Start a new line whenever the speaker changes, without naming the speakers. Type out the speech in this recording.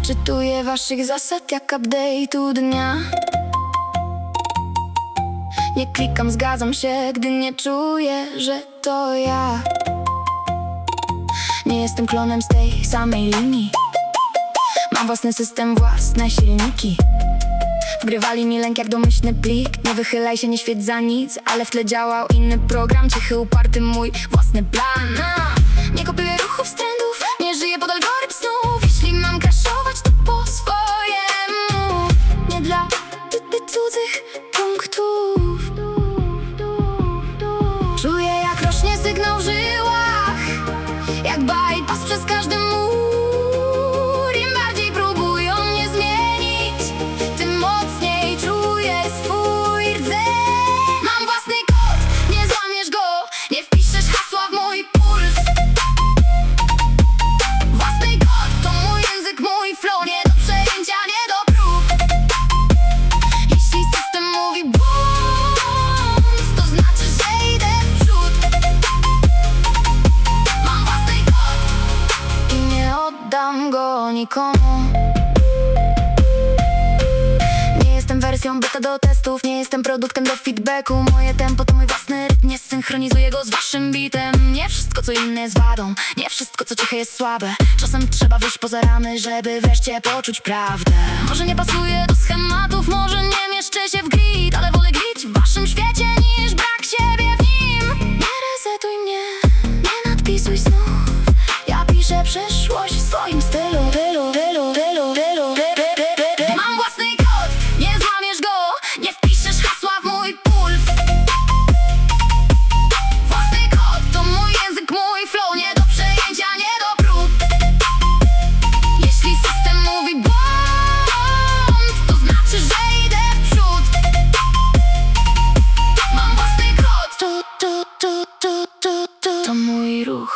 czytuję waszych zasad jak update'u dnia. Nie klikam, zgadzam się, gdy nie czuję, że to ja. Nie jestem klonem z tej samej linii. Mam własny system, własne silniki. Wgrywali mi lęk jak domyślny plik. Nie wychylaj się, nie świeć za nic, ale w tle działał inny program. Cichy, uparty mój własny plan. Nie kopiuję ruchów, trendów, nie żyję pod algorytm snów. Jeśli mam crashować, to po swojemu. Nie dla cudzych punktów. Czuję, jak rośnie sygnał w żyłach, jak bypass przez każdy mur. Im bardziej próbują mnie zmienić, tym mocniej czuję swój rdzeń. Mam własny kod, nie złamiesz go, nie wpiszesz hasła w mój puls. Własny kod to mój język, mój flow, nie do przejęcia, nie do prób. Jeśli system mówi błąd, to znaczy, że idę w przód. Mam własny kod i nie oddam go nikomu. Nie jestem wersją beta do testów, nie jestem produktem do feedbacku. Moje tempo to mój własny rytm, nie synchronizuję go z waszym bitem. Nie wszystko, co inne jest wadą, nie wszystko, co ciche jest słabe. Czasem trzeba wyjść poza ramy, żeby wreszcie poczuć prawdę. Może nie pasuję do schematów, może nie mieszczę się w grid, ale wolę gryć w waszym świecie niż brak siebie w nim. Nie resetuj mnie, nie nadpisuj snów. Ja piszę przyszłość w swoim stylu. Mam własny kod, nie złamiesz go, nie wpiszesz hasła w mój puls. Własny kod to mój język, mój flow, nie do przejęcia, nie do prób. Jeśli system mówi błąd, to znaczy, że idę w przód. Mam własny kod, to mój ruch.